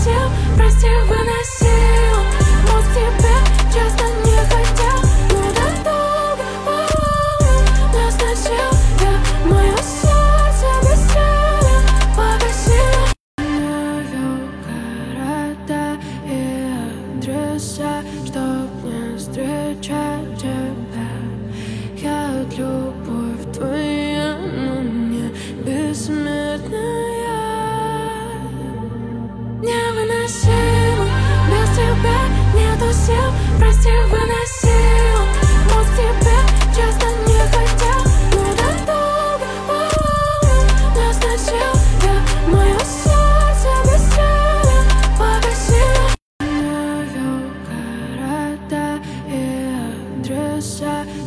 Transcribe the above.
досил, прости, выносил мозг тебе, честно не хотел. Но так долго назначил я мое сердце без цели погасил. Знаю города и адреса, чтоб не встречать тебя. Я любовь твоя, но не бессмертная. Невыносимо, без тебя нету сил, прости, выносил мозг тебе, честно не хотел. Но так долго назначил я мое сердце без цели погасил. Знаю города и адреса.